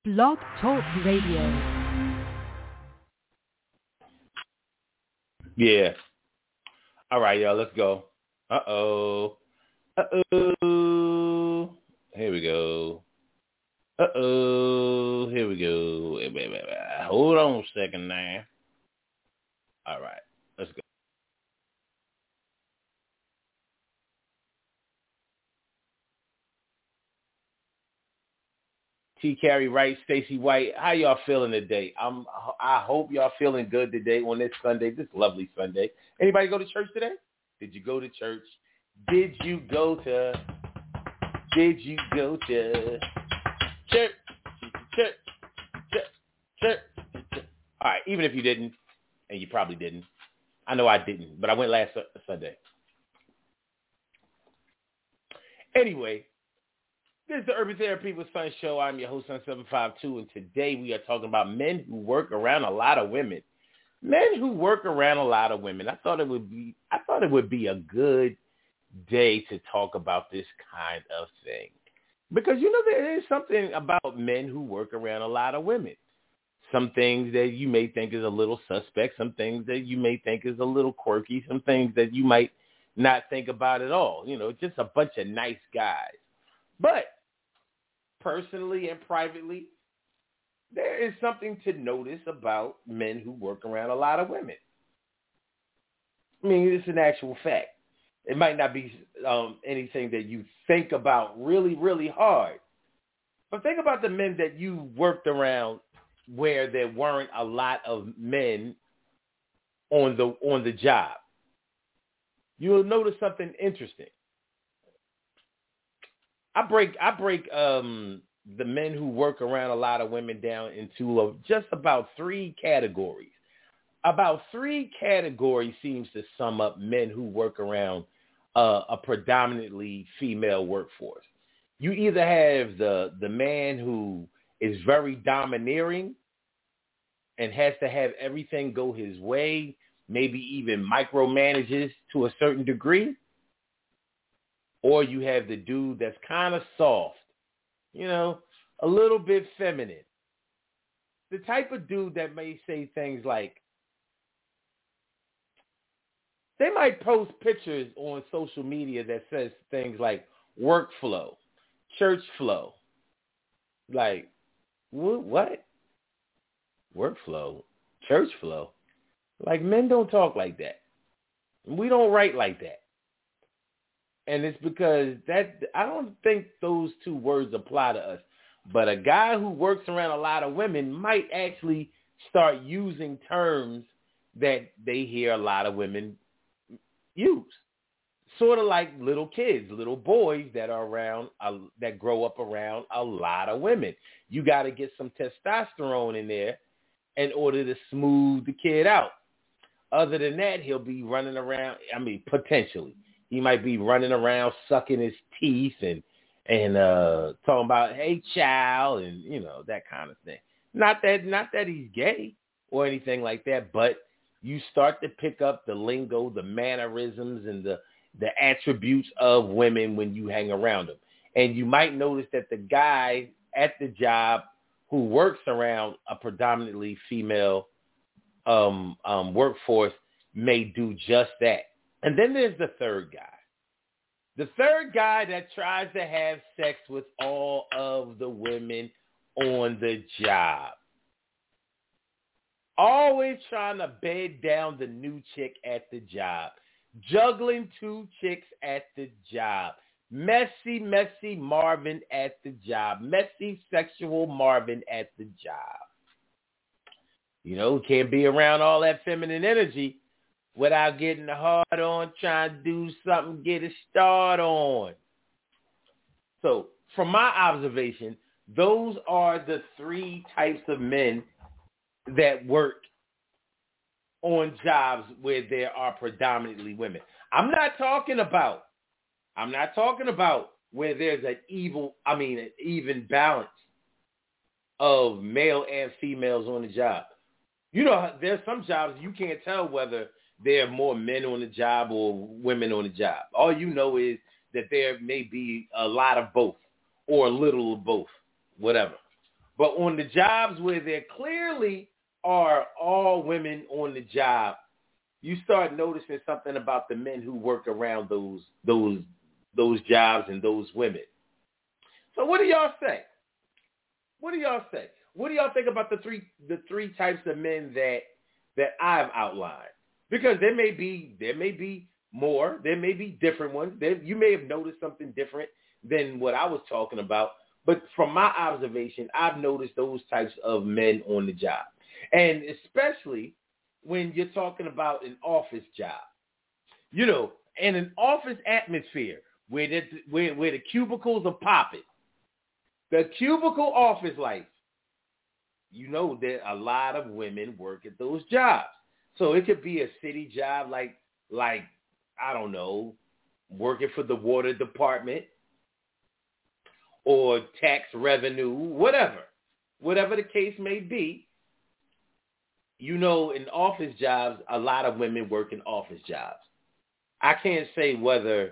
Blog Talk Radio. Yeah. All right, y'all. Let's go. Uh-oh. Uh-oh. Here we go. Uh-oh. Here we go. Wait. Hold on a second now. All right. Let's go. T. Carey Wright, Stacey White, how y'all feeling today? I hope y'all feeling good today on this Sunday, this lovely Sunday. Anybody go to church today? Did you go to church? Did you go to church? Church. All right, even if you didn't, and you probably didn't. I know I didn't, but I went last Sunday. Anyway, this is the Urban Therapy with Sun Show. I'm your host, Sun752, and today we are talking about men who work around a lot of women. Men who work around a lot of women. I thought it would be a good day to talk about this kind of thing. Because, there is something about men who work around a lot of women. Some things that you may think is a little suspect, some things that you may think is a little quirky, some things that you might not think about at all. Just a bunch of nice guys. But personally and privately, there is something to notice about men who work around a lot of women. I mean, it's an actual fact. It might not be anything that you think about really, really hard. But think about the men that you worked around where there weren't a lot of men on the job. You'll notice something interesting. I break the men who work around a lot of women down into just about three categories. About three categories seems to sum up men who work around a predominantly female workforce. You either have the man who is very domineering and has to have everything go his way, maybe even micromanages to a certain degree. Or you have the dude that's kind of soft, a little bit feminine. The type of dude that may say things like, they might post pictures on social media that says things like workflow, church flow. Like, what? Workflow, church flow? Like, men don't talk like that. We don't write like that. And it's because I don't think those two words apply to us. But a guy who works around a lot of women might actually start using terms that they hear a lot of women use. Sort of like little kids, little boys that are around, that grow up around a lot of women. You got to get some testosterone in there in order to smooth the kid out. Other than that, he'll be running around, potentially. He might be running around sucking his teeth and talking about, hey, child, and, that kind of thing. Not that he's gay or anything like that, but you start to pick up the lingo, the mannerisms, and the attributes of women when you hang around them. And you might notice that the guy at the job who works around a predominantly female workforce may do just that. And then there's the third guy. The third guy that tries to have sex with all of the women on the job. Always trying to bed down the new chick at the job. Juggling two chicks at the job. Messy Marvin at the job. Messy sexual Marvin at the job. Can't be around all that feminine energy without getting the hard on, trying to do something, get a start on. So, from my observation, those are the three types of men that work on jobs where there are predominantly women. I'm not talking about where there's an even balance of male and females on the job. There's some jobs you can't tell whether there are more men on the job or women on the job. All you know is that there may be a lot of both or a little of both, whatever. But on the jobs where there clearly are all women on the job, you start noticing something about the men who work around those jobs and those women. So what do y'all say? What do y'all say? What do y'all think about the three types of men that I've outlined? Because there may be more, there may be different ones. You may have noticed something different than what I was talking about. But from my observation, I've noticed those types of men on the job. And especially when you're talking about an office job. You know, in an office atmosphere where the cubicles are popping. The cubicle office life. You know that a lot of women work at those jobs. So it could be a city job like I don't know, working for the water department or tax revenue, whatever the case may be. You know, in office jobs, a lot of women work in office jobs. I can't say whether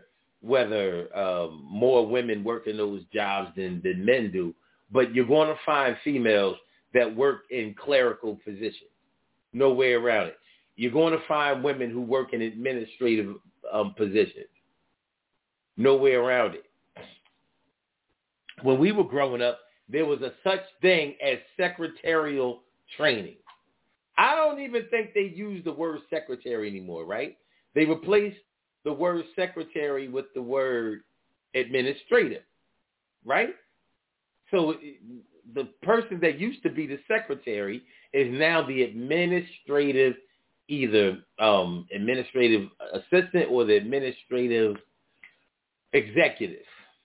more women work in those jobs than men do, but you're going to find females that work in clerical positions. No way around it. You're going to find women who work in administrative positions. No way around it. When we were growing up, there was a such thing as secretarial training. I don't even think they use the word secretary anymore, right? They replaced the word secretary with the word administrative, right? So the person that used to be the secretary is now the administrative, either administrative assistant or the administrative executive.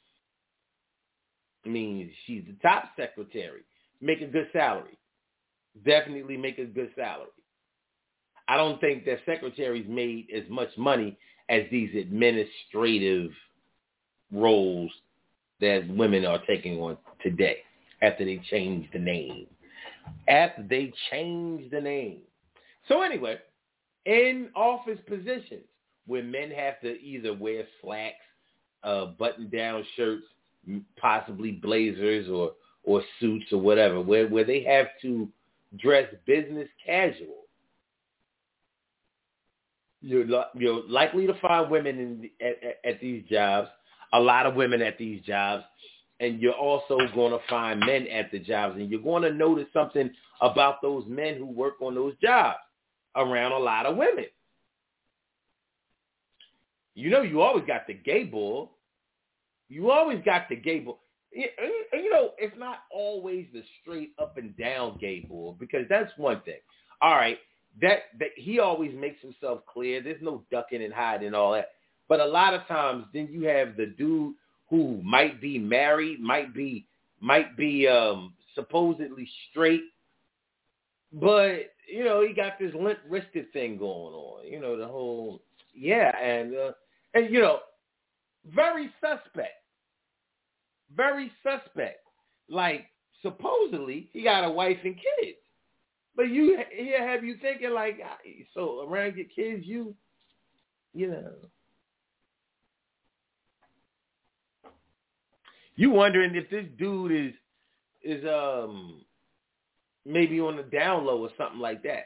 I mean, she's the top secretary. Make a good salary. Definitely make a good salary. I don't think that secretaries made as much money as these administrative roles that women are taking on today after they changed the name. So anyway, in office positions where men have to either wear slacks, button-down shirts, possibly blazers or suits or whatever, where they have to dress business casual, you're likely to find women at these jobs, a lot of women at these jobs, and you're also going to find men at the jobs, and you're going to notice something about those men who work on those jobs around a lot of women. You know, you always got the gay bull. You know, it's not always the straight up and down gay bull, because that's one thing. All right, that he always makes himself clear. There's no ducking and hiding and all that. But a lot of times, then you have the dude who might be married, might be supposedly straight, but you know, he got this limp-wristed thing going on. You know, the whole and you know, very suspect. Very suspect. Like, supposedly, he got a wife and kids. But here have you thinking, like, so around your kids, you know. You wondering if this dude is maybe on the down low or something like that.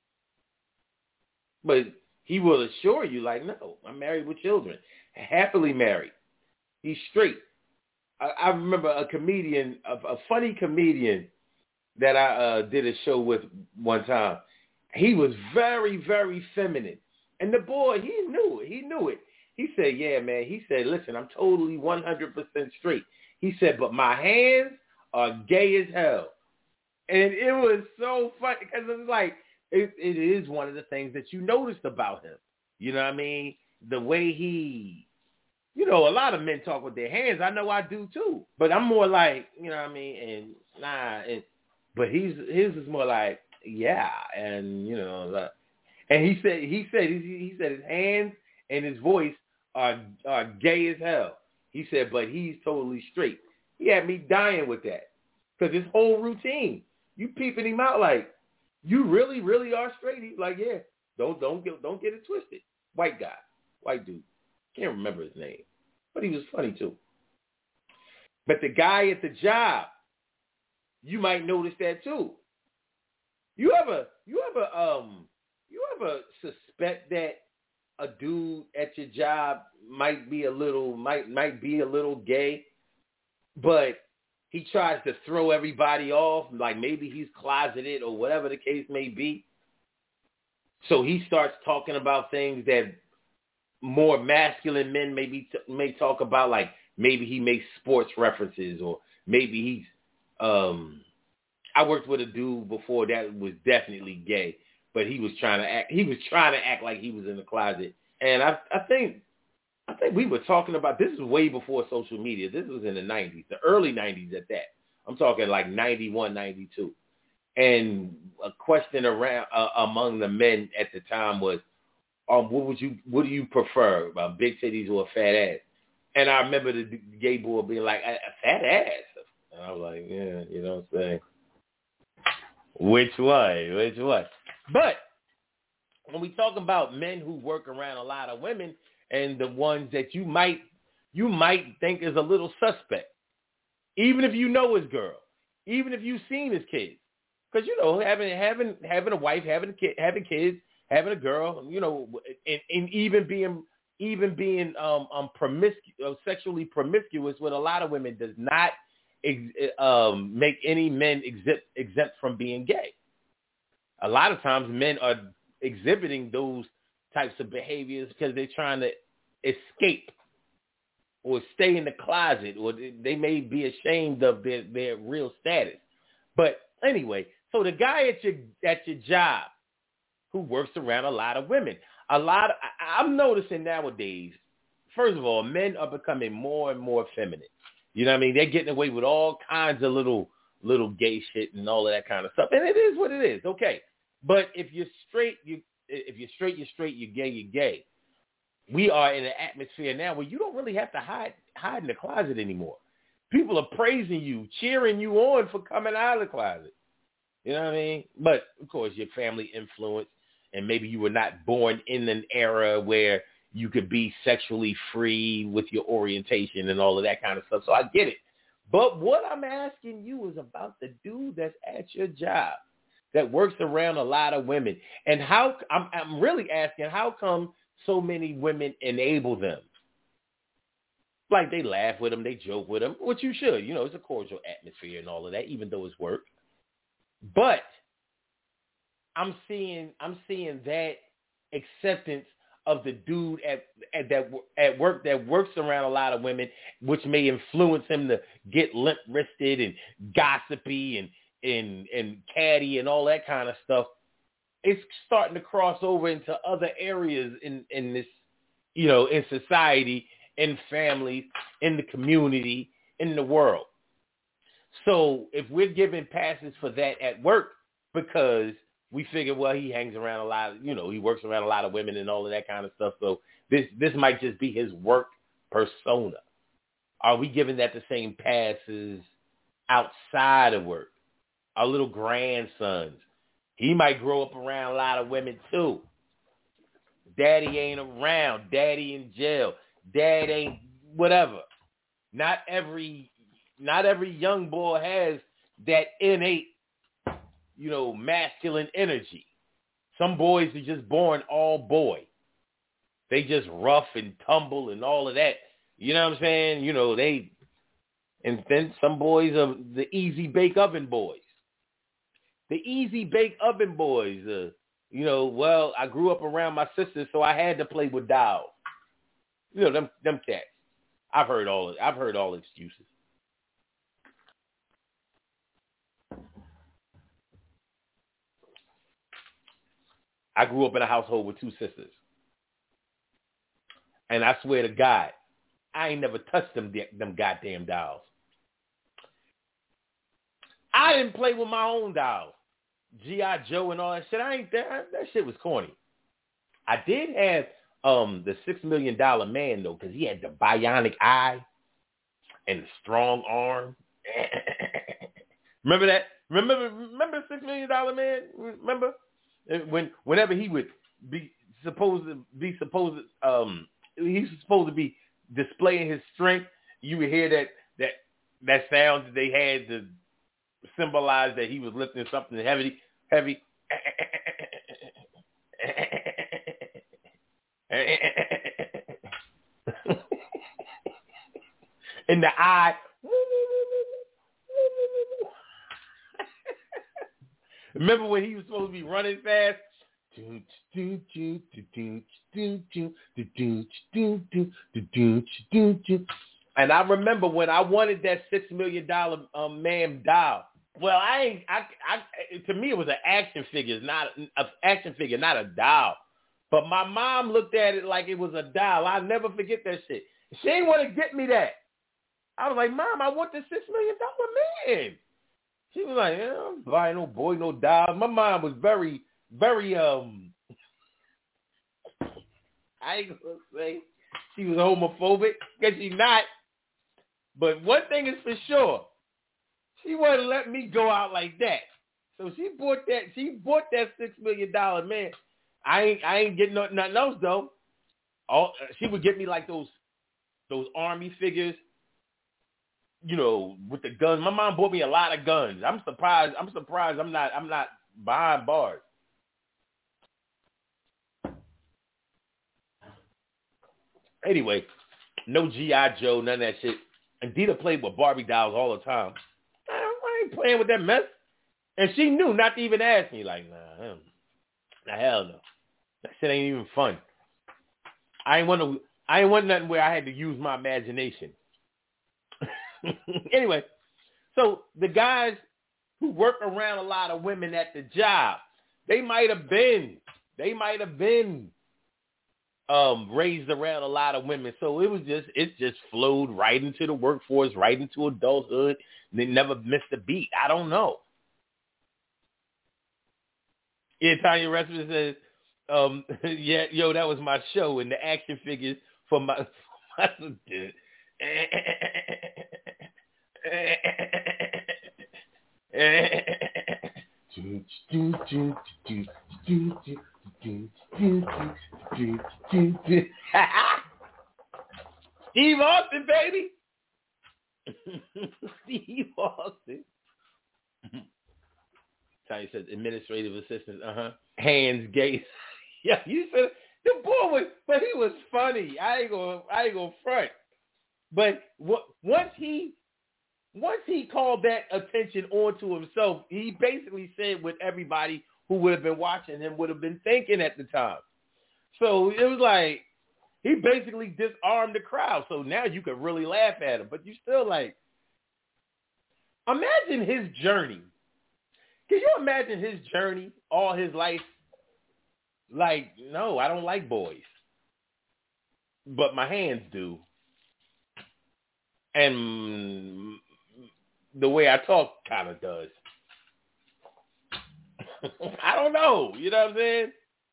But he will assure you, like, no, I'm married with children. Happily married. He's straight. I remember a comedian, a funny comedian that I did a show with one time. He was very, very feminine. And the boy, he knew it. He said, yeah, man. He said, listen, I'm totally 100% straight. He said, but my hands are gay as hell. And it was so funny because it's like, it is one of the things that you noticed about him. You know what I mean? The way he... You know, a lot of men talk with their hands. I know I do too. But I'm more like, you know what I mean? But his is more like, yeah, and you know, and he said his hands and his voice are gay as hell. He said, but he's totally straight. He had me dying with that because his whole routine, you peeping him out like, you really, really are straight. He's like, yeah, don't get it twisted. White guy, white dude. Can't remember his name, but he was funny too. But the guy at the job, you might notice that too. You ever suspect that a dude at your job might be a little gay, but he tries to throw everybody off, like maybe he's closeted or whatever the case may be. So he starts talking about things that more masculine men may talk about, like maybe he makes sports references, or maybe he's I worked with a dude before that was definitely gay, but he was trying to act like he was in the closet. And I think we were talking about, this is way before social media. This was in the 90s, the early 90s at that. I'm talking like 91, 92. And a question around among the men at the time was, what do you prefer, big titties or a fat ass? And I remember the gay boy being like, a fat ass. And I was like, yeah, you know what I'm saying? Which one? But when we talk about men who work around a lot of women, and the ones that you might think is a little suspect, even if you know his girl, even if you've seen his kids, because having a wife, having kids, having a girl, and even being sexually promiscuous with a lot of women does not make any men exempt from being gay. A lot of times men are exhibiting those types of behaviors because they're trying to escape or stay in the closet, or they may be ashamed of their real status. But anyway, so the guy at your job who works around a lot of women, I'm noticing nowadays, first of all, men are becoming more and more feminine. You know what I mean? They're getting away with all kinds of little gay shit and all of that kind of stuff. And it is what it is. Okay. But if you're straight, you're straight, you're gay, you're gay. We are in an atmosphere now where you don't really have to hide in the closet anymore. People are praising you, cheering you on for coming out of the closet. You know what I mean? But, of course, your family influence, and maybe you were not born in an era where you could be sexually free with your orientation and all of that kind of stuff. So I get it. But what I'm asking you is about the dude that's at your job that works around a lot of women. And I'm really asking, how come so many women enable them? Like, they laugh with them, they joke with them, which you should. It's a cordial atmosphere and all of that, even though it's work. But I'm seeing that acceptance of the dude at work that works around a lot of women, which may influence him to get limp-wristed and gossipy and catty and all that kind of stuff. It's starting to cross over into other areas in this, in society, in families, in the community, in the world. So if we're giving passes for that at work because we figure, well, he hangs around a lot, he works around a lot of women and all of that kind of stuff. So this might just be his work persona. Are we giving that the same passes outside of work? Our little grandsons, he might grow up around a lot of women too. Daddy ain't around. Daddy in jail. Dad ain't whatever. Not every young boy has that innate, masculine energy. Some boys are just born all boy. They just rough and tumble and all of that. You know what I'm saying? And then some boys are the easy bake oven boys. The easy bake oven boys, well, I grew up around my sisters, so I had to play with dolls. Them cats. I've heard all excuses. I grew up in a household with two sisters. And I swear to God, I ain't never touched them goddamn dolls. I didn't play with my own dolls. G.I. Joe and all that shit. That shit was corny. I did have the $6 Million Man, though, because he had the bionic eye and the strong arm. Remember that? Remember $6 Million Man? Remember? Whenever he would he's supposed to be displaying his strength, you would hear that sound that they had, symbolized that he was lifting something heavy. In the eye. Remember when he was supposed to be running fast? And I remember when I wanted that $6 million man doll. Well, to me it was an action figure, not a doll. But my mom looked at it like it was a doll. I'll never forget that shit. She didn't want to get me that. I was like, Mom, I want the $6 million man. She was like, I'm buying no boy, no doll. My mom was very, very, I ain't gonna say she was homophobic, because she's not. But one thing is for sure, she wouldn't let me go out like that. So she bought that $6 million man. I ain't getting nothing else though. She would get me like those army figures, you know, with the guns. My mom bought me a lot of guns. I'm surprised I'm not behind bars. Anyway, no G.I. Joe, none of that shit. And Dita played with Barbie dolls all the time. I ain't playing with that mess. And she knew not to even ask me. Like, nah, hell no. That shit ain't even fun. I ain't want nothing where I had to use my imagination. Anyway, so the guys who work around a lot of women at the job, they might have been raised around a lot of women. So it just flowed right into the workforce, right into adulthood. And they never missed a beat. I don't know. Yeah, Tanya Resmus says, yeah, yo, that was my show, and the action figures for my Steve Austin, baby. Steve Austin. Tanya says administrative assistant. Hands Gates. Yeah, you said the boy but he was funny. I ain't gonna front. But once he called that attention onto himself, he basically said what everybody who would have been watching him would have been thinking at the time. So it was like he basically disarmed the crowd. So now you could really laugh at him, but you still like, imagine his journey. Can you imagine his journey all his life? Like, no, I don't like boys, but my hands do. And the way I talk kind of does. I don't know. You know what I'm saying?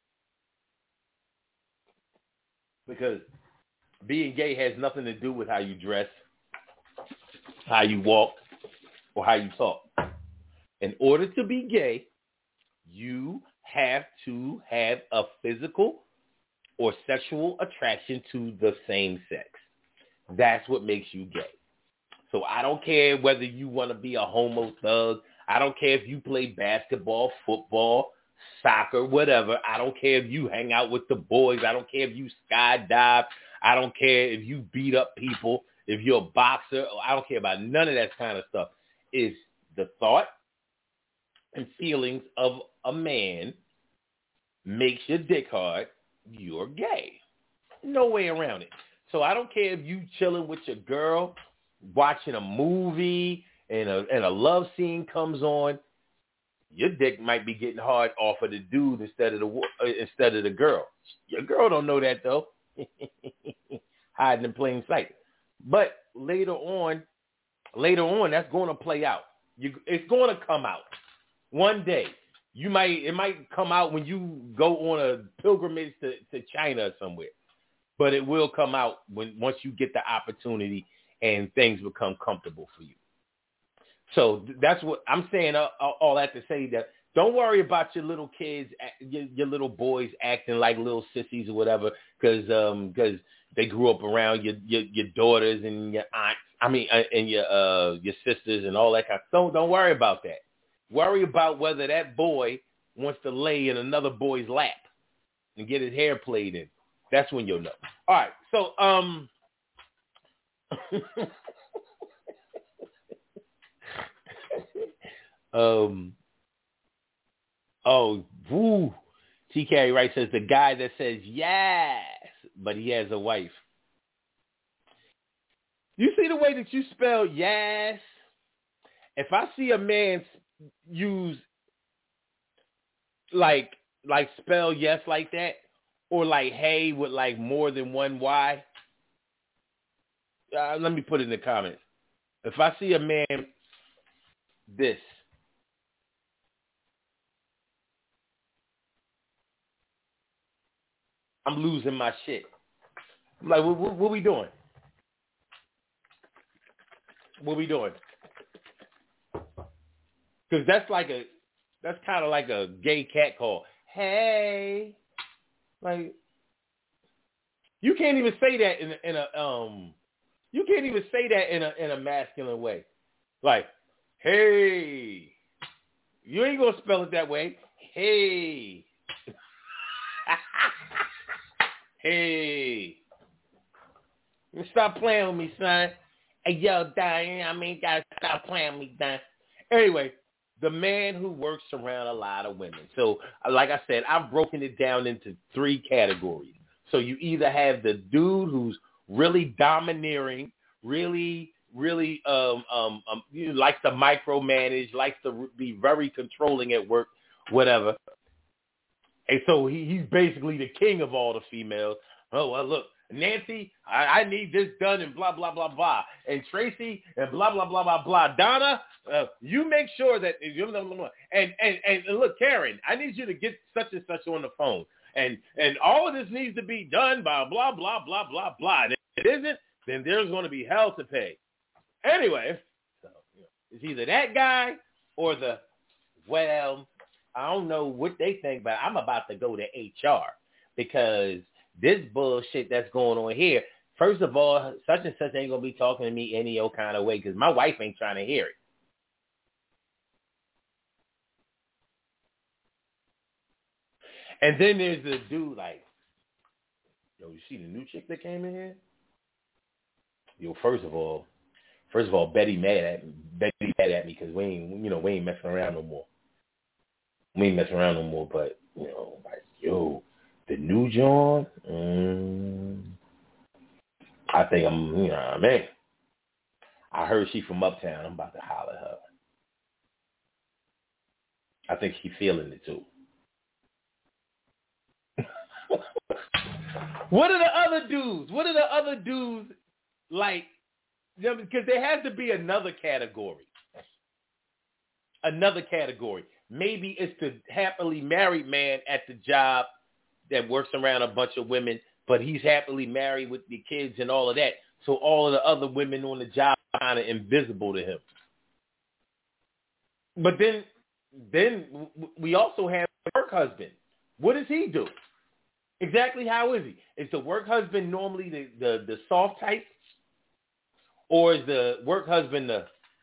Because being gay has nothing to do with how you dress, how you walk, or how you talk. In order to be gay, you have to have a physical or sexual attraction to the same sex. That's what makes you gay. So I don't care whether you want to be a homo thug. I don't care if you play basketball, football, soccer, whatever. I don't care if you hang out with the boys. I don't care if you skydive. I don't care if you beat up people, if you're a boxer. I don't care about none of that kind of stuff. It's the thought and feelings of a man makes your dick hard, you're gay. No way around it. So I don't care if you chilling with your girl, watching a movie, and a love scene comes on, your dick might be getting hard off of the dude instead of the girl. Your girl don't know that though. Hiding in plain sight. But later on, that's going to play out. It's going to come out. One day, it might come out when you go on a pilgrimage to China or somewhere, but it will come out once you get the opportunity and things become comfortable for you. So that's what I'm saying. All that to say that don't worry about your little kids, your little boys acting like little sissies or whatever, because they grew up around your daughters and your aunts and your sisters and all that kind of. Don't worry about that. Worry about whether that boy wants to lay in another boy's lap and get his hair played in. That's when you'll know. All right, so T. Carey Wright says the guy that says yes, but he has a wife. You see the way that you spell yes? If I see a man use like spell yes like that, or like hey with like more than one Y, let me put it in the comments. If I see a man this, I'm losing my shit. I'm like, what we doing? What we doing? Because that's kind of like a gay cat call. Hey, like you can't even say that you can't even say that in a masculine way. Like, hey, you ain't gonna spell it that way. Hey, hey, stop playing with me, son. Hey, yo, Diane, gotta stop playing with me, Diane. Anyway, the man who works around a lot of women. So, like I said, I've broken it down into 3 categories. So you either have the dude who's really domineering, really likes to micromanage, likes to be very controlling at work, whatever. And so he's basically the king of all the females. Oh, well, look, Nancy, I need this done and blah, blah, blah, blah. And Tracy and blah, blah, blah, blah, blah. Donna, you make sure that, and look, Karen, I need you to get such and such on the phone. And all of this needs to be done by blah, blah, blah, blah, blah. And if it isn't, then there's going to be hell to pay. Anyway, so it's either that guy or I don't know what they think, but I'm about to go to HR because this bullshit that's going on here, first of all, such and such ain't going to be talking to me any old kind of way because my wife ain't trying to hear it. And then there's the dude like, yo, you see the new chick that came in here? Yo, first of all, Betty mad at me because we ain't messing around no more. We ain't messing around no more, but, like, yo, the new John, I think I heard she from Uptown. I'm about to holler at her. I think she feeling it, too. What are the other dudes? What are the other dudes like? Because there has to be another category. Maybe it's the happily married man at the job that works around a bunch of women, but he's happily married with the kids and all of that. So all of the other women on the job are kind of invisible to him. But then we also have the work husband. What does he do? Exactly how is he? Is the work husband normally the soft type? Or is the work husband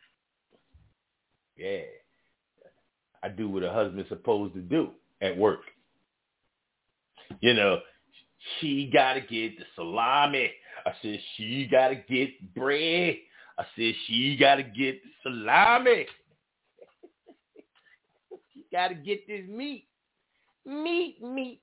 I do what a husband's supposed to do at work. She got to get the salami. I said, she got to get bread. I said, she got to get the salami. She got to get this meat. Meat.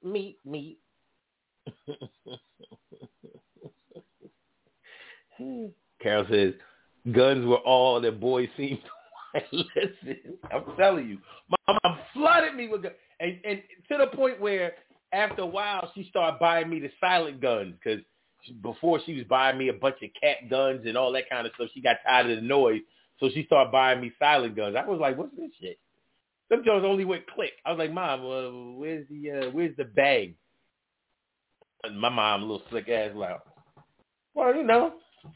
Carol says, guns were all that boys seemed to like. Listen, I'm telling you. My mom flooded me with guns. And to the point where after a while, she started buying me the silent guns because before she was buying me a bunch of cat guns and all that kind of stuff. She got tired of the noise, so she started buying me silent guns. I was like, what's this shit? Them Jones only went click. I was like, Mom, where's the bag? And my mom, a little slick ass, like, well,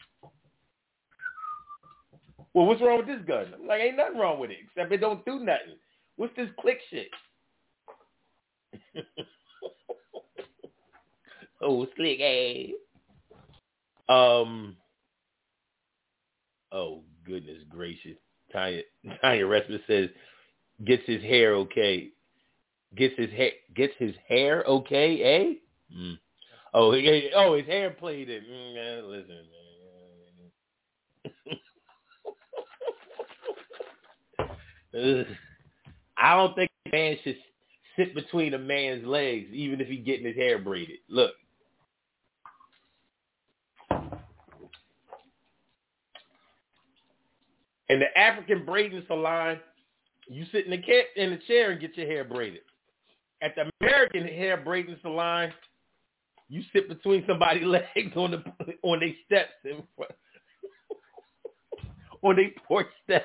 well, what's wrong with this gun? I'm like, ain't nothing wrong with it, except it don't do nothing. What's this click shit? Oh, slick ass. Oh, goodness gracious. Tanya Resmus says, gets his hair okay. Gets his hair okay, eh? Mm. Oh, his hair played it. Listen, man. I don't think a man should sit between a man's legs, even if he's getting his hair braided. Look. In the African braiding salon, you sit in the chair and get your hair braided. At the American hair braiding salon, you sit between somebody's legs on their steps in front, on their porch steps.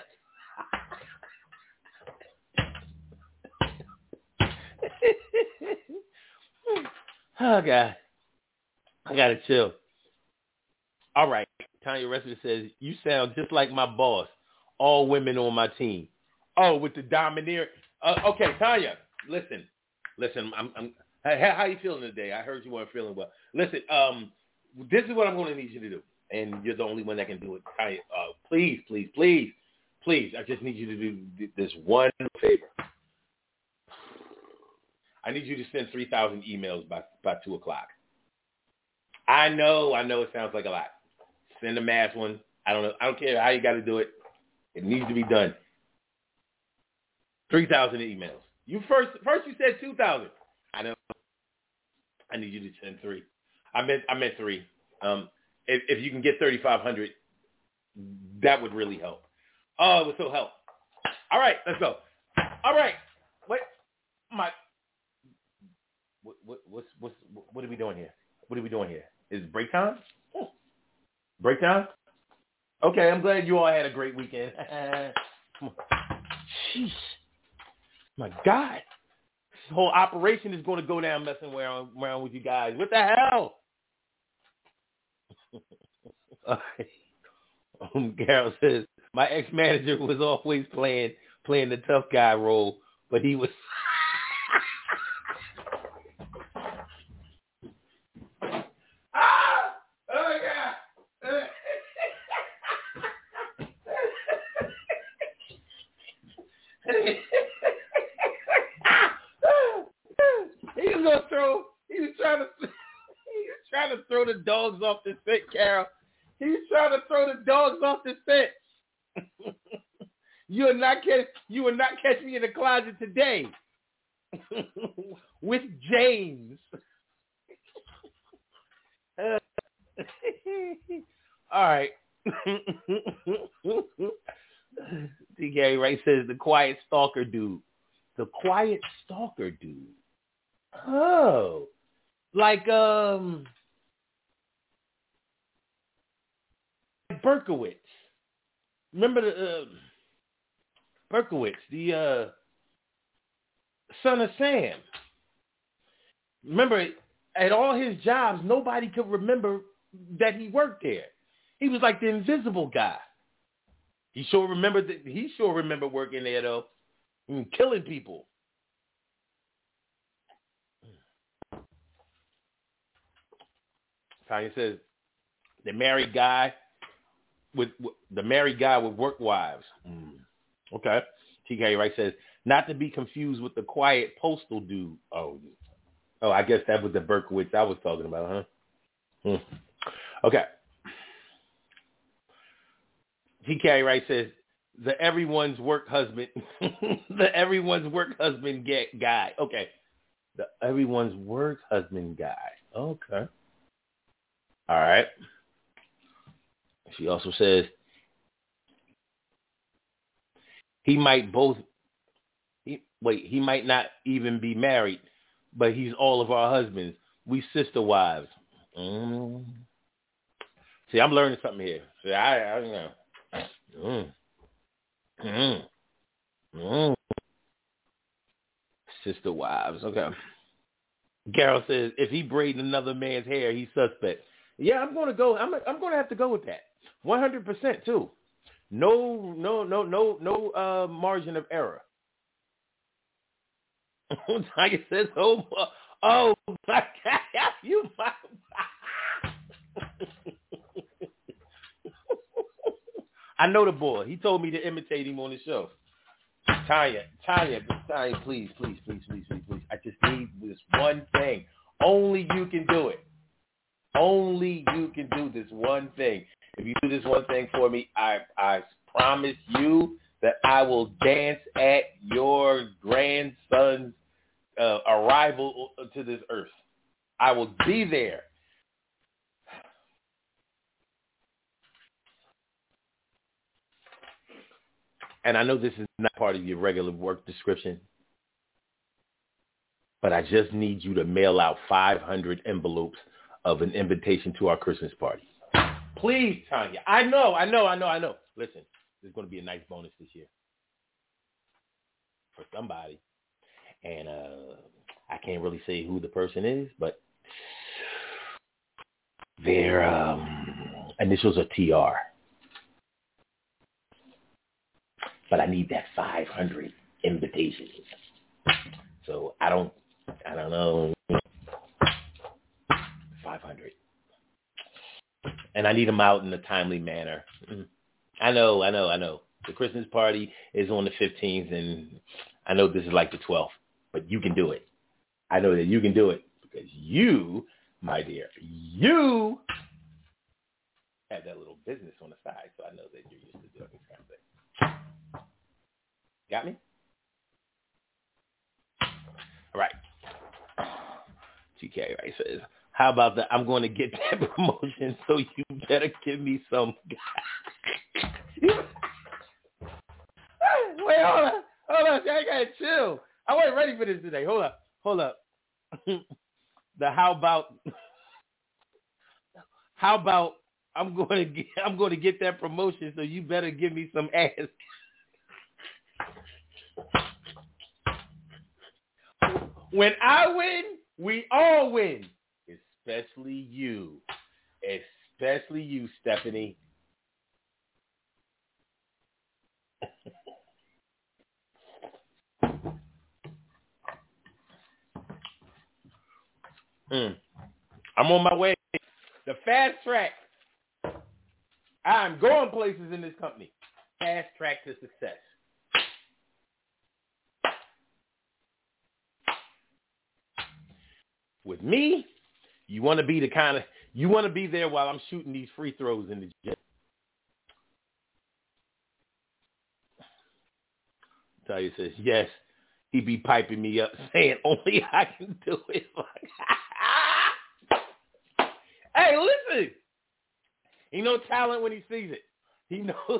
Oh God, I gotta chill. All right, Tanya Resmus says, you sound just like my boss. All women on my team. Oh, with the domineer. Okay, Tanya, listen. How you feeling today? I heard you weren't feeling well. Listen, this is what I'm going to need you to do, and you're the only one that can do it. Tanya, please. I just need you to do this one favor. I need you to send 3,000 emails by 2 o'clock. I know it sounds like a lot. Send a mass one. I don't care how you got to do it. It needs to be done. 3,000 emails. You first you said 2,000. I know. I need you to send 3. I meant 3. If you can get 3,500, that would really help. Oh, it would so help. All right, let's go. All right. What are we doing here? What are we doing here? Is it break time? Break time? Okay, I'm glad you all had a great weekend. Jeez. My God. This whole operation is going to go down messing around with you guys. What the hell? Carol says, my ex-manager was always playing the tough guy role, but he was... He was trying to throw the dogs off the scent, Carol. He was trying to throw the dogs off the scent. You will not catch me in the closet today with James. All right. TK Wright says the quiet stalker dude. The quiet stalker dude. Oh, like Berkowitz. Remember the Berkowitz, the son of Sam. Remember, at all his jobs, nobody could remember that he worked there. He was like the invisible guy. He sure remembered working there though, and killing people. Tanya says the married guy with work wives. Okay. TK Wright says not to be confused with the quiet postal dude. Oh, I guess that was the Berkowitz I was talking about, huh? Okay. TK Wright says the everyone's work husband, the everyone's work husband guy. Okay. The everyone's work husband guy. Okay. All right. She also says he might not even be married, but he's all of our husbands. We sister wives. See, I'm learning something here. See, I sister wives. Okay. Carol says if he braided another man's hair, he's suspect. Yeah, I'm going to go. I'm going to have to go with that. 100% too. No margin of error. Like it says, oh my God, you I know the boy. He told me to imitate him on the show. Tanya, please. I just need this one thing. Only you can do it. Only you can do this one thing. If you do this one thing for me, I promise you that I will dance at your grandson's arrival to this earth. I will be there. And I know this is not part of your regular work description, but I just need you to mail out 500 envelopes of an invitation to our Christmas party. Please, Tanya. I know. Listen, there's going to be a nice bonus this year for somebody. And I can't really say who the person is, but their initials are TR. But I need that 500 invitations. So I don't know. 500. And I need them out in a timely manner. I know. The Christmas party is on the 15th, and I know this is like the 12th, but you can do it. I know that you can do it because you, my dear, you have that little business on the side, so I know that you're used to doing this kind of thing. Got me? All right. TK right says, how about that? I'm going to get that promotion, so you better give me some. Wait, hold on. I got to chill. I wasn't ready for this today. Hold up. The how about I'm going to get that promotion, so you better give me some ass. When I win, we all win. Especially you, Stephanie. I'm on my way. The fast track. I'm going places in this company. Fast track to success. With me, you want to be there while I'm shooting these free throws in the gym. Talia says, yes, he be piping me up saying only I can do it. Hey, listen. He knows talent when he sees it. He knows.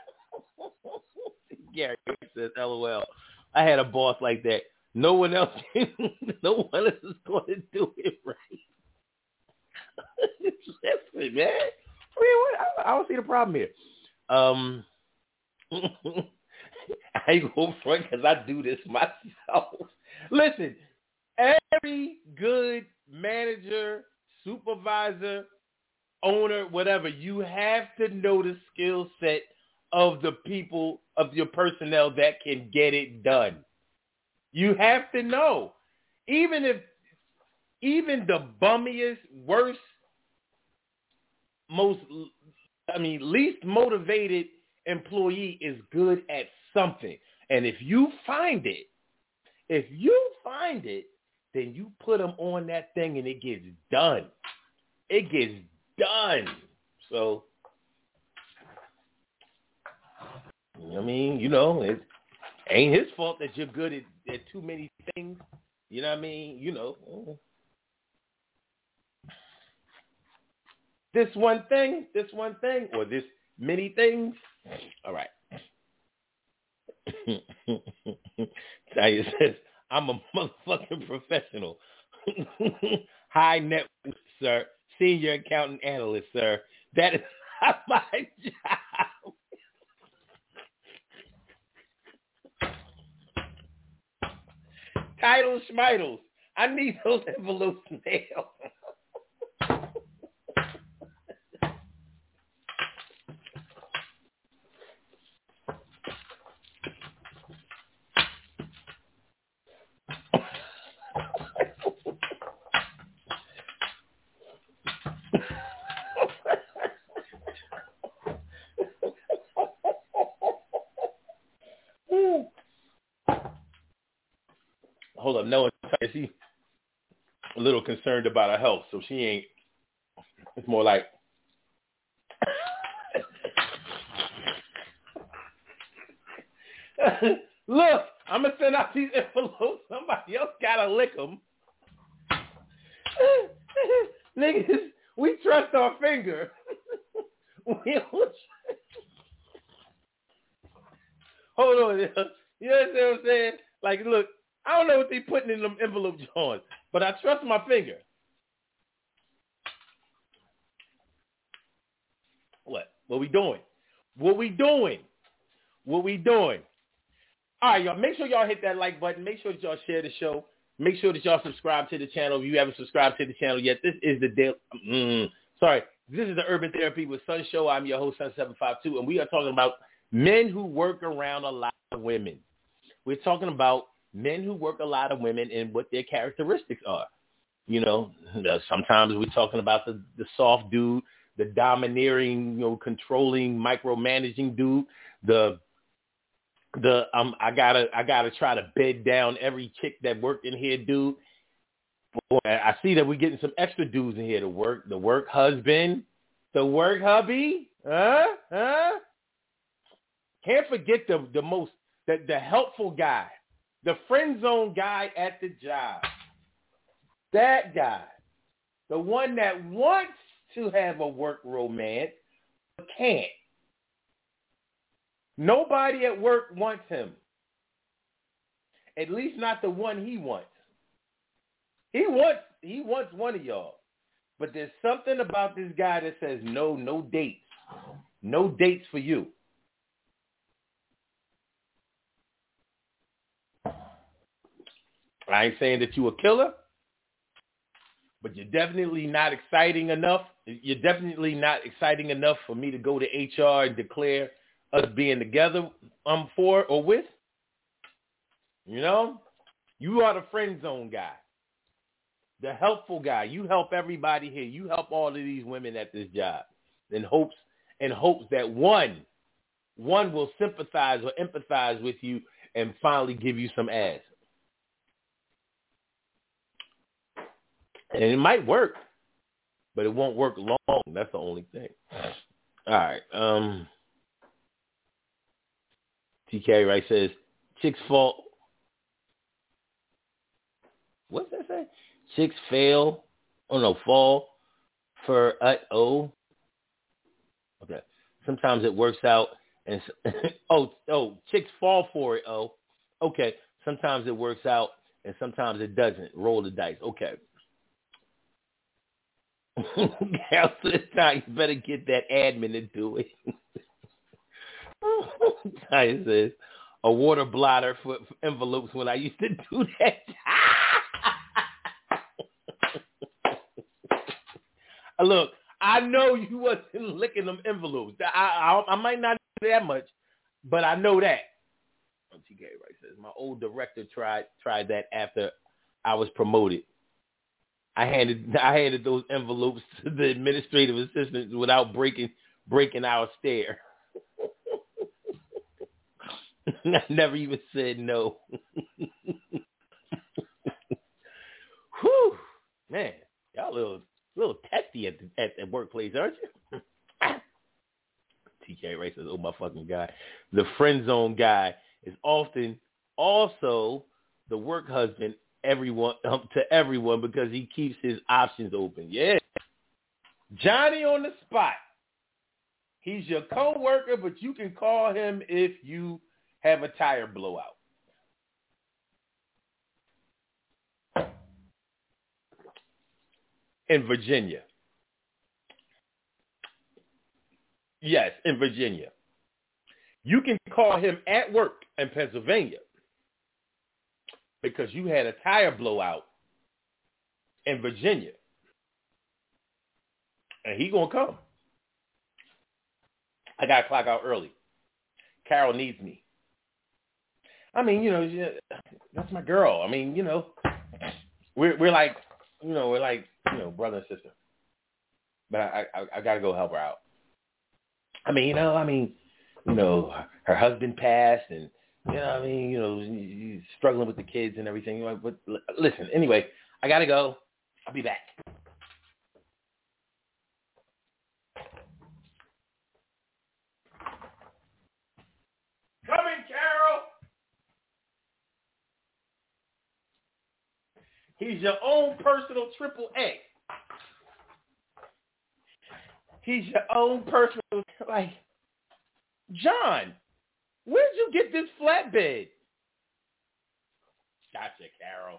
Gary says, LOL. I had a boss like that. No one else is going to do it right. Listen, man. I don't see the problem here. I ain't going front because I do this myself. Listen, every good manager, supervisor, owner, whatever, you have to know the skill set of the people, of your personnel that can get it done. You have to know. Even the bummiest, worst, least motivated employee is good at something. And if you find it, then you put them on that thing and it gets done. It gets done. So, it ain't his fault that you're good at too many things. You know what I mean? This one thing, or this many things. All right. Talia says, I'm a motherfucking professional. High net worth, sir. Senior accountant analyst, sir. That is not my job. Title Schmeidels. I need those envelopes mailed. hold up. No, she's a little concerned about her health, so she ain't. It's more like. Look, I'm going to send out these envelopes. Somebody else got to lick them. Niggas, we trust our finger. We don't hold on. You know what I'm saying? Like, look, I don't know what they putting in them envelope Johns, but I trust my finger. What? What we doing? What we doing? What we doing? All right, y'all. Make sure y'all hit that like button. Make sure that y'all share the show. Make sure that y'all subscribe to the channel if you haven't subscribed to the channel yet. This is the This is the Urban Therapy with Sun Show. I'm your host, Sun752, and we are talking about men who work around a lot of women. We're talking about men who work a lot of women and what their characteristics are. You know, sometimes we're talking about the soft dude, the domineering, controlling, micromanaging dude, I gotta try to bed down every chick that worked in here, dude. Boy, I see that we're getting some extra dudes in here. The work husband, the work hubby, Can't forget the helpful guy, the friend zone guy at the job. That guy, the one that wants to have a work romance but can't. Nobody at work wants him. At least not the one he wants. He wants one of y'all. But there's something about this guy that says no dates. No dates for you. I ain't saying that you a killer, but you're definitely not exciting enough. You're definitely not exciting enough for me to go to HR and declare us being together for or with. You know? You are the friend zone guy. The helpful guy. You help everybody here. You help all of these women at this job in hopes that one will sympathize or empathize with you and finally give you some ass. And it might work, but it won't work long. That's the only thing. All right. TK Wright says, chicks fall. What's that say? Chicks fail. Oh, no, fall for O. Okay. Sometimes it works out. And chicks fall for it, O. Okay. Sometimes it works out, and sometimes it doesn't. Roll the dice. Okay. Gal, this time you better get that admin to do it. Ty says, a water blotter for envelopes when I used to do that. Look, I know you wasn't licking them envelopes. I might not do that much, but I know that. TK Wright says, my old director tried that after I was promoted. I handed those envelopes to the administrative assistant without breaking our stare. I never even said no. Whew, man, y'all a little testy at the workplace, aren't you? TK Ray says, "Oh my fucking God, the friend zone guy is often also the work husband." To everyone because he keeps his options open. Yeah. Johnny on the spot. He's your co-worker, but you can call him if you have a tire blowout. In Virginia. Yes, in Virginia. You can call him at work in Pennsylvania because you had a tire blowout in Virginia. And he gonna come. I gotta clock out early. Carol needs me. I mean, that's my girl. I mean, we're like, brother and sister. But I gotta go help her out. I mean, her husband passed, and You know what I mean? You know, you're struggling with the kids and everything. You're like, but listen, anyway, I got to go. I'll be back. Coming, Carol. He's your own personal triple A. He's your own personal, like, John, where'd you get this flatbed? Gotcha, Carol.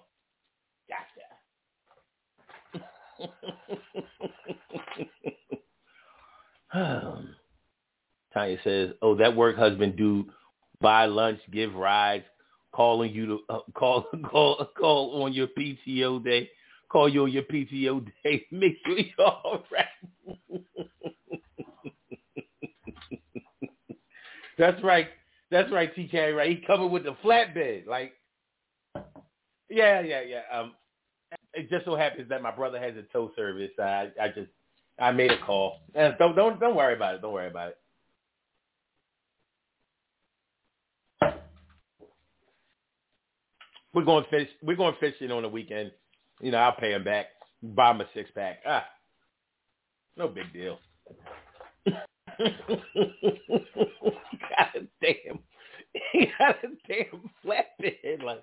Gotcha. Tanya says, oh, that work husband dude, buy lunch, give rides, calling you to call on your PTO day, call you on your PTO day, make sure you're all right. That's right, TK, right? He covered with the flatbed, like, yeah. It just so happens that my brother has a tow service. I made a call. Don't worry about it. Don't worry about it. We're going fishing on the weekend. You know, I'll pay him back. Buy him a 6-pack. No big deal. God damn. He got a damn flatbed. Like,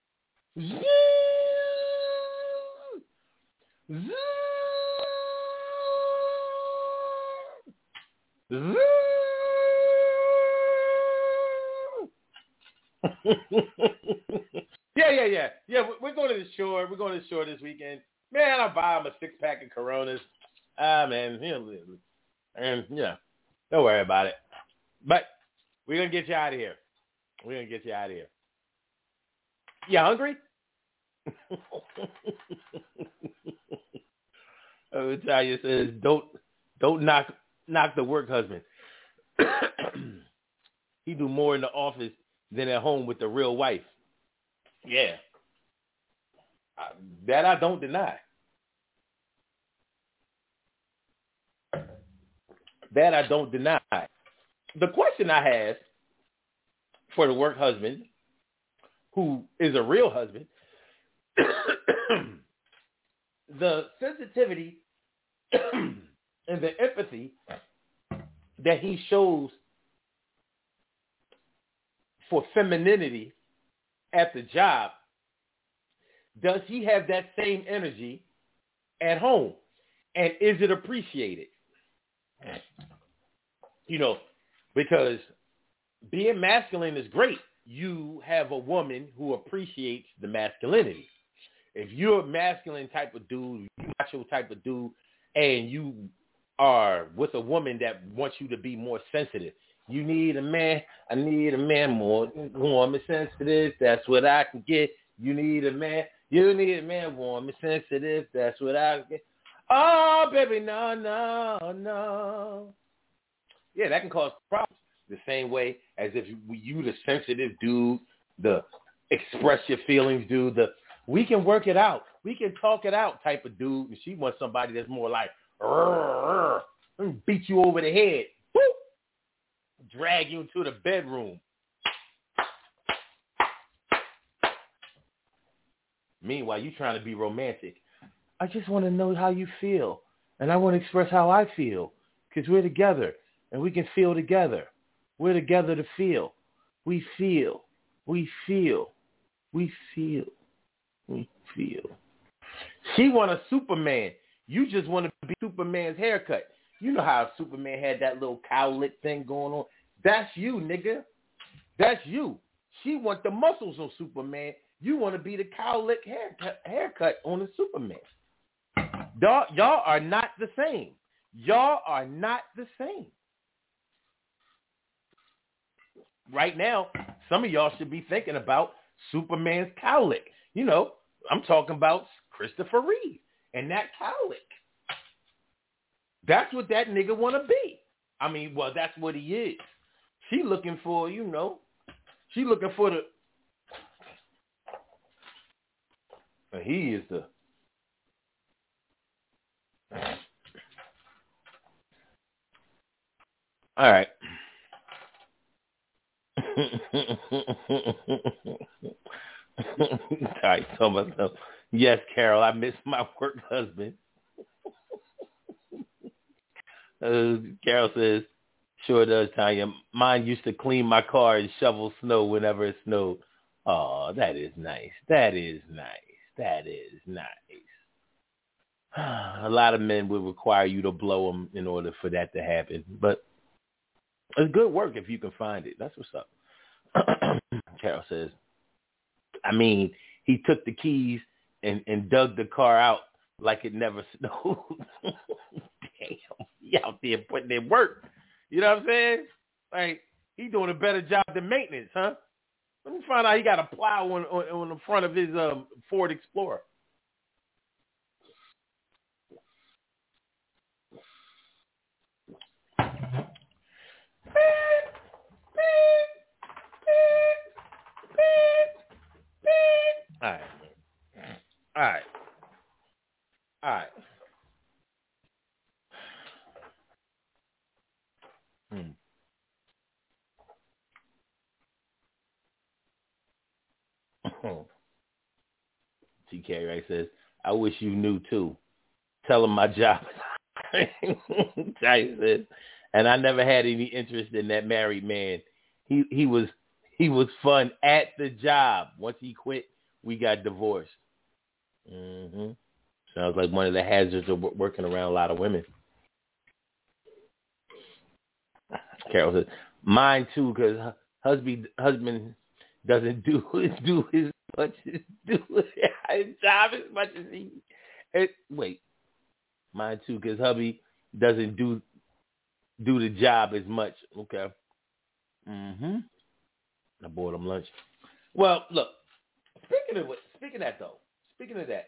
Yeah, we're going to the shore. We're going to the shore this weekend. Man, I'll buy him a 6-pack of Coronas. Man, and yeah, don't worry about it. But we're going to get you out of here. You hungry? Talia says, don't knock the work husband. He do more in the office than at home with the real wife. Yeah. That I don't deny. The question I have for the work husband, who is a real husband, the sensitivity and the empathy that he shows for femininity at the job, does he have that same energy at home? And is it appreciated? You know, because being masculine is great. You have a woman who appreciates the masculinity. If you're a masculine type of dude, macho type of dude, and you are with a woman that wants you to be more sensitive, you need a man. I need a man more warm and sensitive. That's what I can get. You need a man. You need a man warm and sensitive. That's what I can get. Oh, baby, no. Yeah, that can cause problems. The same way as if you the sensitive dude, the express your feelings dude, the we can work it out, we can talk it out type of dude, and she wants somebody that's more like, beat you over the head, woo, drag you into the bedroom. Meanwhile, you trying to be romantic. I just want to know how you feel, and I want to express how I feel, because we're together, and we can feel together. We're together to feel. We feel. She want a Superman. You just want to be Superman's haircut. You know how Superman had that little cowlick thing going on? That's you, nigga. That's you. She want the muscles on Superman. You want to be the cowlick haircut on the Superman. Y'all are not the same. Right now, some of y'all should be thinking about Superman's cowlick. You know, I'm talking about Christopher Reeve and that cowlick. That's what that nigga want to be. I mean, well, that's what he is. She looking for, the... He is the... All right. I told myself, yes, Carol, I miss my work husband. Carol says, sure does, Tanya. Mine used to clean my car and shovel snow whenever it snowed. Oh, that is nice. That is nice. That is nice. A lot of men would require you to blow them in order for that to happen. But it's good work if you can find it. That's what's up. Carol says, I mean, he took the keys and dug the car out like it never snowed. Damn, he out there putting in work. You know what I'm saying? Like, he doing a better job than maintenance, huh? Let me find out he got a plow on the front of his Ford Explorer. All right. TK Ray says, I wish you knew too. Tell him my job. Ty says, and I never had any interest in that married man. He was fun at the job. Once he quit, we got divorced. Mm-hmm. Sounds like one of the hazards of working around a lot of women. Carol says, mine too, because husband doesn't do his job as much as he. Wait, mine too, because hubby doesn't do the job as much. Okay. Mm-hmm. I bought him lunch. Well, look. Speaking of that.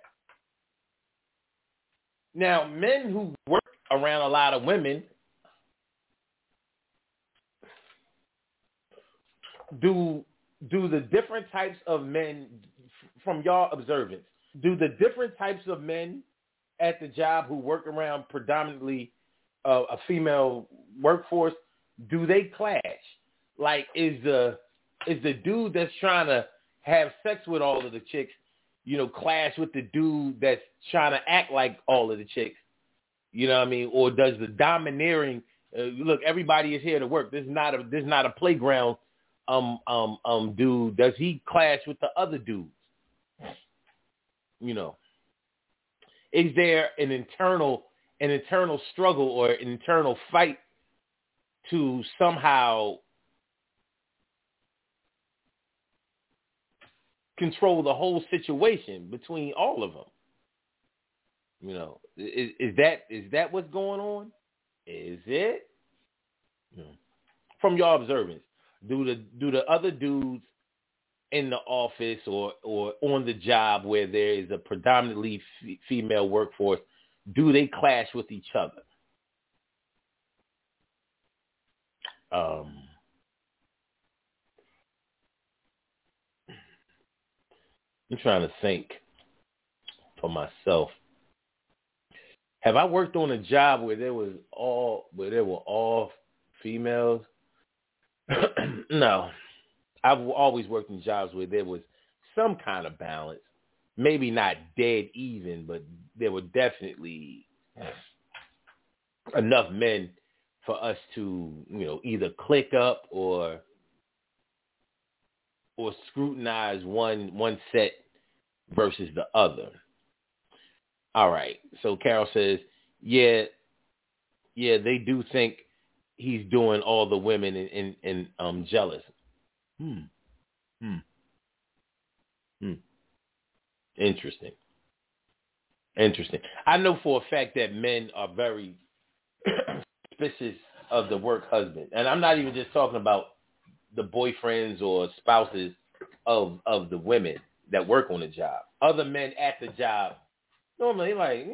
Now, men who work around a lot of women do the different types of men, from y'all observance, do the different types of men at the job who work around predominantly a female workforce, do they clash? Like, is the dude that's trying to have sex with all of the chicks, clash with the dude that's trying to act like all of the chicks? You know what I mean? Or does the domineering look? Everybody is here to work. This is not a playground. Dude, does he clash with the other dudes? Is there an internal struggle or an internal fight to somehow control the whole situation between all of them? Is that what's going on? Is it? From your observance, do the other dudes in the office or on the job where there is a predominantly female workforce, do they clash with each other? I'm trying to think for myself. Have I worked on a job where there were all females? No. I've always worked in jobs where there was some kind of balance. Maybe not dead even, but there were definitely enough men for us to, either click up or scrutinize one set versus the other. All right. So Carol says, yeah, they do think he's doing all the women and jealous. Interesting. I know for a fact that men are very suspicious of the work husband. And I'm not even just talking about the boyfriends or spouses of the women that work on the job. Other men at the job, normally, like,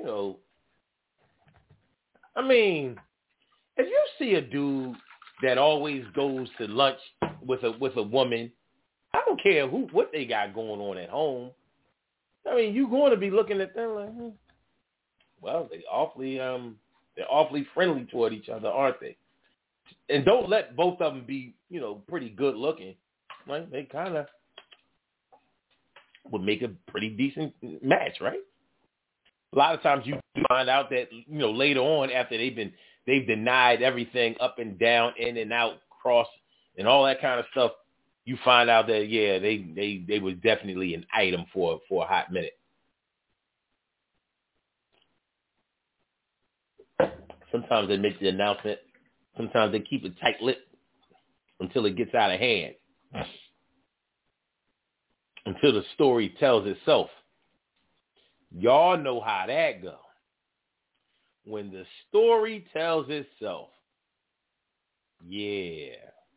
I mean, if you see a dude that always goes to lunch with a woman, I don't care what they got going on at home. I mean, you're going to be looking at them like, well, they're awfully friendly toward each other, aren't they? And don't let both of them be, pretty good looking. Like, they kind of would make a pretty decent match, right? A lot of times you find out that, later on after they've denied everything up and down, in and out, cross, and all that kind of stuff, you find out that, yeah, they was definitely an item for a hot minute. Sometimes they make the announcement. Sometimes they keep it tight-lipped until it gets out of hand. Until the story tells itself. Y'all know how that goes. When the story tells itself, yeah.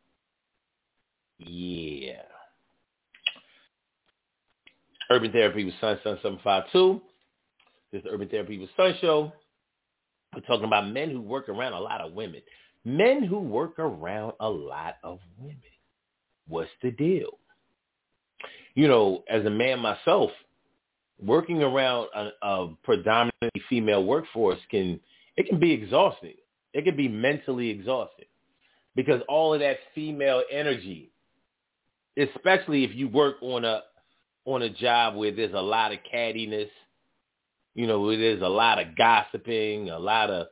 Urban Therapy with Sun 752. This is the Urban Therapy with Sun show. We're talking about men who work around a lot of women. Men who work around a lot of women. What's the deal? As a man myself, working around a predominantly female workforce can be exhausting. It can be mentally exhausting because all of that female energy, especially if you work on a job where there's a lot of cattiness, where there's a lot of gossiping, a lot of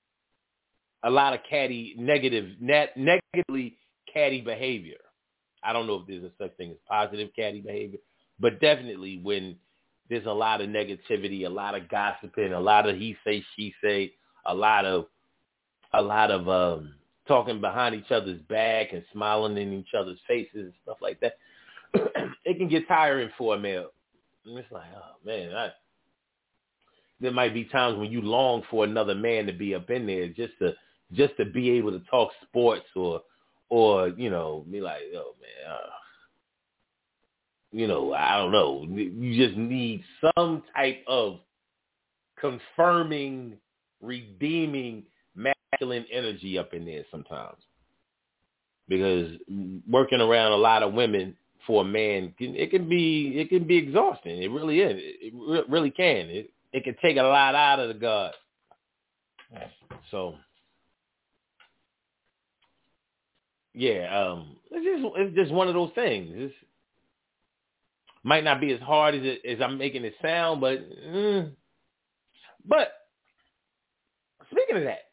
catty, negatively catty behavior. I don't know if there's a such thing as positive catty behavior, but definitely when there's a lot of negativity, a lot of gossiping, a lot of he say, she say, a lot of talking behind each other's back and smiling in each other's faces and stuff like that. It can get tiring for a male. And it's like, oh man, there might be times when you long for another man to be up in there just to be able to talk sports or be like, oh man, I don't know. You just need some type of confirming, redeeming, masculine energy up in there sometimes. Because working around a lot of women for a man, it can be exhausting. It really is. It really can. It can take a lot out of the God. So, yeah, it's just one of those things. It might not be as hard as I'm making it sound, but speaking of that,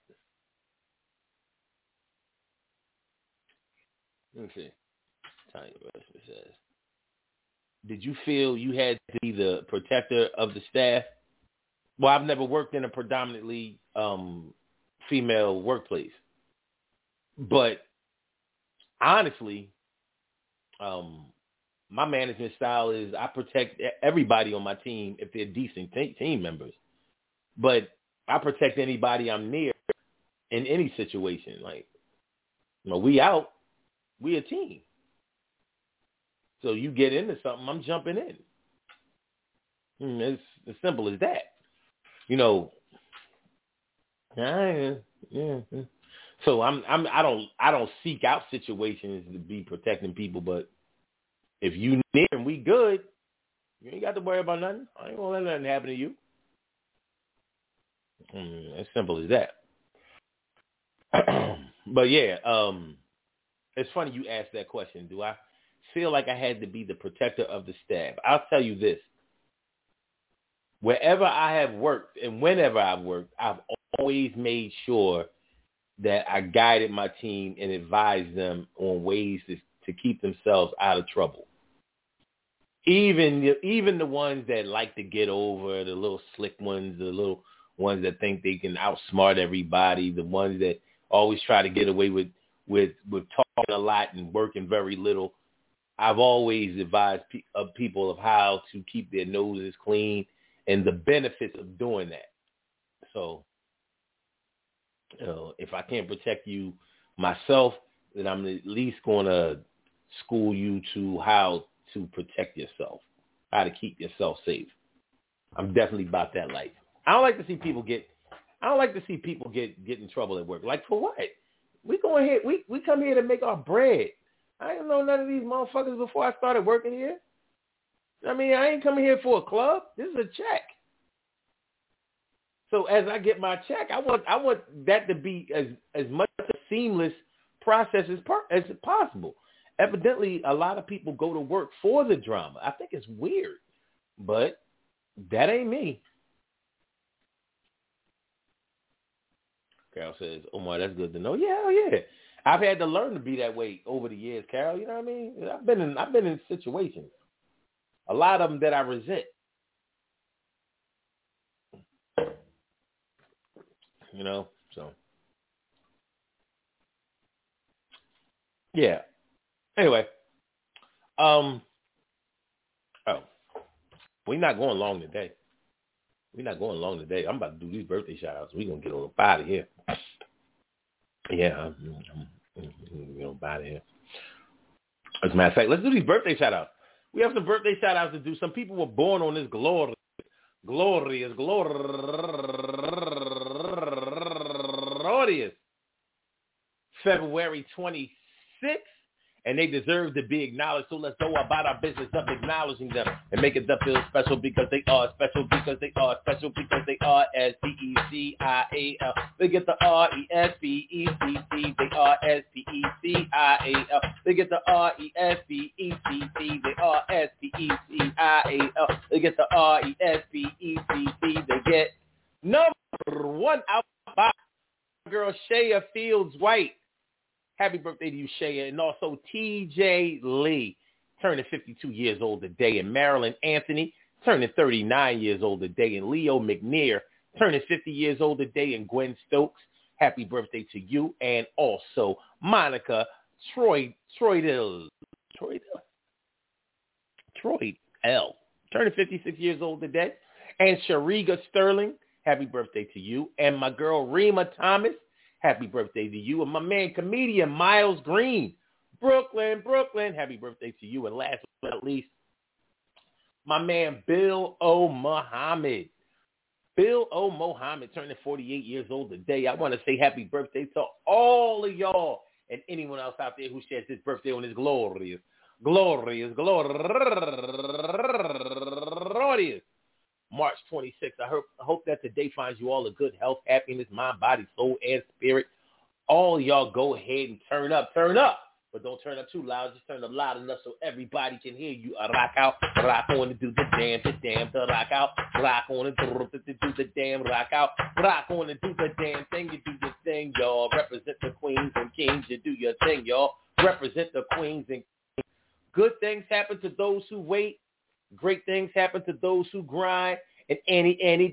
let me see. Tanya Rushman says, did you feel you had to be the protector of the staff? Well, I've never worked in a predominantly female workplace. But honestly, my management style is I protect everybody on my team if they're decent team members. But I protect anybody I'm near in any situation. Like, we out, we a team. So you get into something, I'm jumping in. It's as simple as that. So I don't seek out situations to be protecting people, but if you near and we good, you ain't got to worry about nothing. I ain't gonna let nothing happen to you. As simple as that. But yeah, it's funny you asked that question. Do I feel like I had to be the protector of the staff? I'll tell you this. Wherever I have worked and whenever I've worked, I've always made sure that I guided my team and advised them on ways to keep themselves out of trouble. Even the ones that like to get over, the little slick ones, the little ones that think they can outsmart everybody, the ones that always try to get away with talking a lot and working very little. I've always advised people of how to keep their noses clean and the benefits of doing that. So, if I can't protect you myself, then I'm at least going to school you to how to protect yourself, how to keep yourself safe. I'm definitely about that life. I don't like to see people get in trouble at work. Like, for what? We go here, we come here to make our bread. I didn't know none of these motherfuckers before I started working here. I mean, I ain't coming here for a club. This is a check. So as I get my check, I want that to be as much a seamless process as possible. evidently a lot of people go to work for the drama. I think it's weird, but that ain't me. Carol says, Omar, that's good to know. Yeah, yeah. I've had to learn to be that way over the years, Carol. You know what I mean? I've been in situations, a lot of them that I resent. You know, so yeah. Anyway, we're not going long today. I'm about to do these birthday shout outs. We're gonna get on up out of here. Yeah, I'm out of here. As a matter of fact, let's do these birthday shout outs. We have some birthday shout outs to do. Some people were born on this glorious February 26th, and they deserve to be acknowledged. So let's go about our business of acknowledging them and making them feel special because they are special, because they are special, because they are S-P-E-C-I-A-L. They get the R-E-S-P-E-C-C. They are S-P-E-C-I-A-L. They get the R-E-S-P-E-C-C. They are S-P-E-C-I-A-L. They get the R-E-S-P-E-C-C. They get number one out by girl Shaya Fields White. Happy birthday to you, Shaya. And also T.J. Lee, turning 52 years old today. And Marilyn Anthony, turning 39 years old today. And Leo McNair, turning 50 years old today. And Gwen Stokes, happy birthday to you. And also Monica Troy L, turning 56 years old today. And Shariga Sterling, happy birthday to you. And my girl Rima Thomas, happy birthday to you. And my man, comedian Miles Green, Brooklyn, happy birthday to you. And last but not least, my man Bill O. Muhammad. Turning 48 years old today. I want to say happy birthday to all of y'all and anyone else out there who shares his birthday on this glorious March 26th. I hope that today finds you all a good health, happiness, mind, body, soul, and spirit. All y'all go ahead and turn up. But don't turn up too loud. Just turn up loud enough so everybody can hear you. Rock out, rock on and do the damn, to rock out. Rock on and do the damn, rock out. Rock on and do the damn thing. You do your thing, y'all. Represent the queens and kings. You do your thing, y'all. Represent the queens and kings. Good things happen to those who wait. Great things happen to those who grind, and anything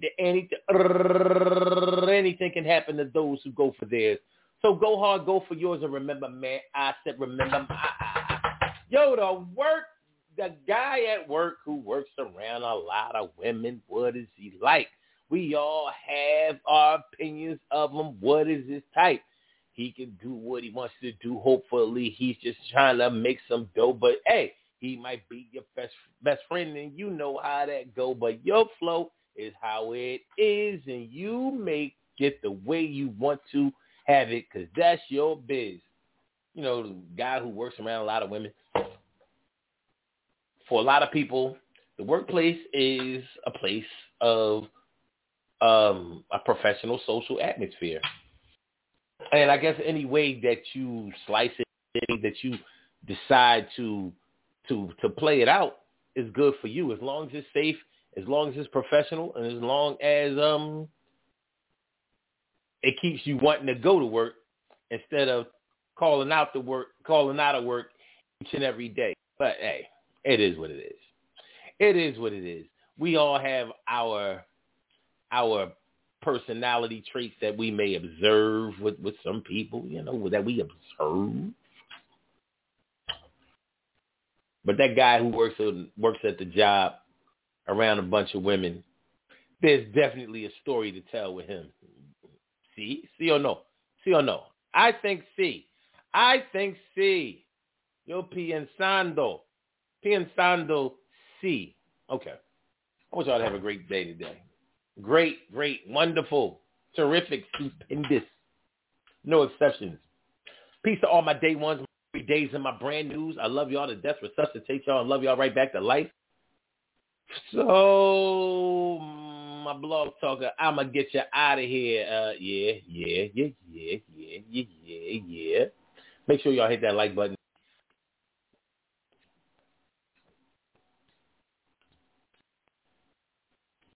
can happen to those who go for theirs. So go hard, go for yours, and remember, man, I said remember. Yo, the guy at work who works around a lot of women, what is he like? We all have our opinions of him. What is his type? He can do what he wants to do. Hopefully, he's just trying to make some dough, but hey, he might be your best friend, and you know how that go. But your flow is how it is, and you make it the way you want to have it, because that's your biz. You know, the guy who works around a lot of women. For a lot of people, the workplace is a place of a professional social atmosphere. And I guess any way that you slice it, that you decide to play it out is good for you, as long as it's safe, as long as it's professional, and as long as it keeps you wanting to go to work instead of calling out of work each and every day. But hey, it is what it is. It is what it is. We all have our personality traits that we may observe with some people, you know, that we observe. But that guy who works at the job around a bunch of women, there's definitely a story to tell with him. See or no? I think C. Yo pensando C. Okay. I want y'all to have a great day today. Great, wonderful, terrific, stupendous. No exceptions. Peace to all my day ones, my days, and my brand news. I love y'all to death, resuscitate y'all, and love y'all right back to life. So, my blog talker, I'ma get you out of here. Yeah. Make sure y'all hit that like button.